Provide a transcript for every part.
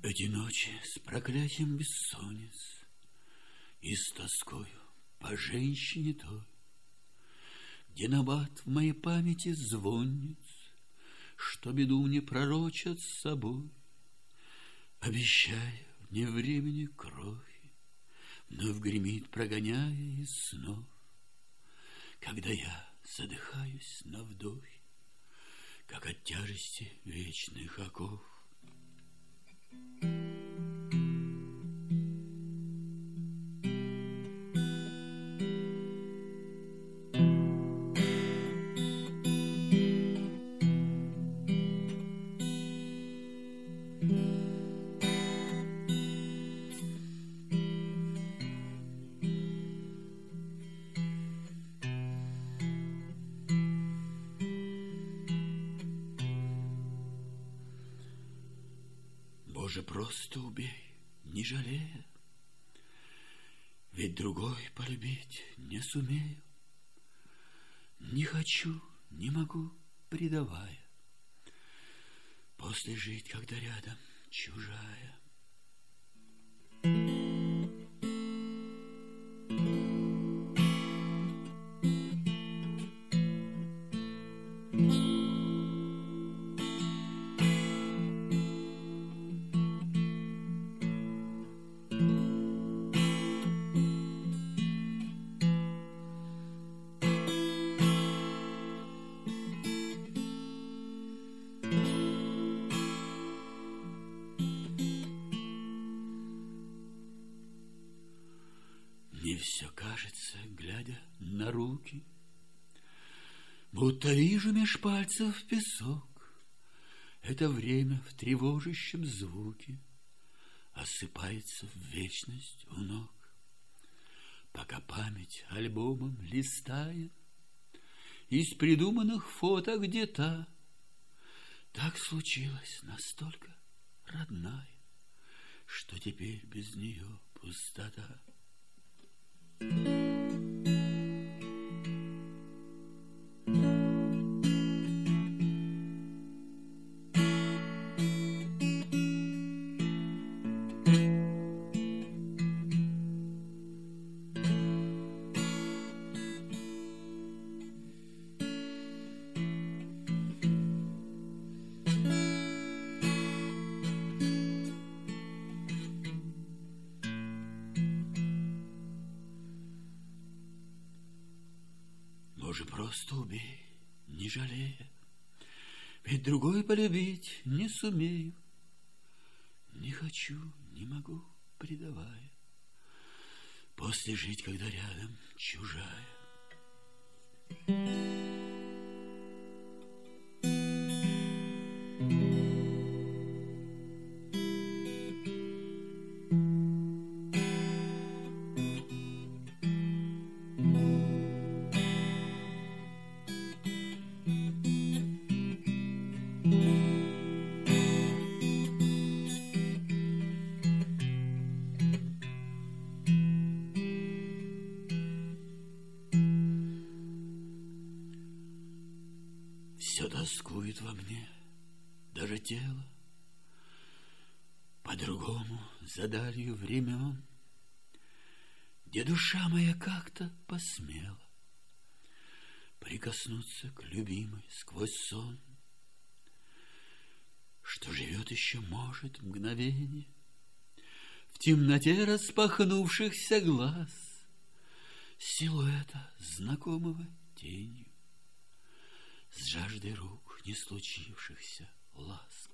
Эти ночи с проклятием бессонниц и с тоскою по женщине той, где набат в моей памяти звонниц, что беду мне пророчат с собой, обещая вне времени кровь, вновь гремит, прогоняя из снов. Когда я задыхаюсь на вдохе, как от тяжести вечных оков. Боже, просто убей, не жалея, ведь другой полюбить не сумею. Не хочу, не могу, предавая, после жить, когда рядом чужая. Мне все кажется, глядя на руки, будто вижу меж пальцев песок. Это время в тревожащем звуке осыпается в вечность у ног. Пока память альбомом листая, из придуманных фото где-то так случилось настолько родная, что теперь без нее пустота. Боже, просто убей, не жалея, ведь другой полюбить не сумею. Не хочу, не могу, предавая, после жить, когда рядом чужая. Все тоскует во мне, даже тело, по-другому за далью времен, где душа моя как-то посмела прикоснуться к любимой сквозь сон, что живет еще, может, мгновение в темноте распахнувшихся глаз, силуэта знакомого тенью, с жаждой рук не случившихся ласк.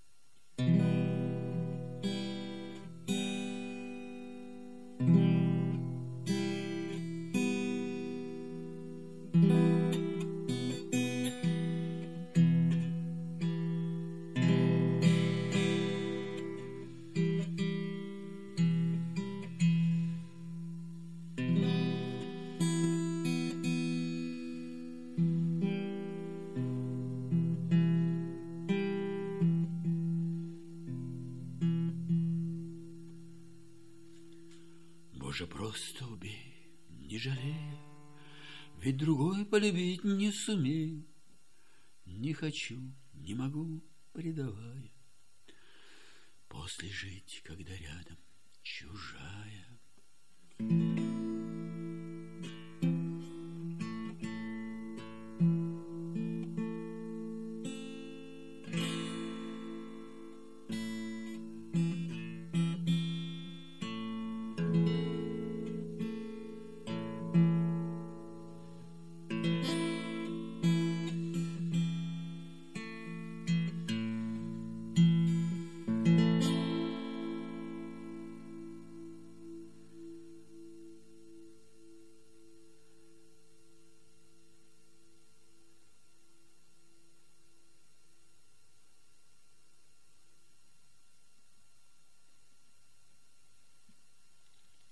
Боже, просто убей, не жалея, ведь другой полюбить не сумею. Не хочу, не могу, предавая, после Если жить, когда рядом чужая,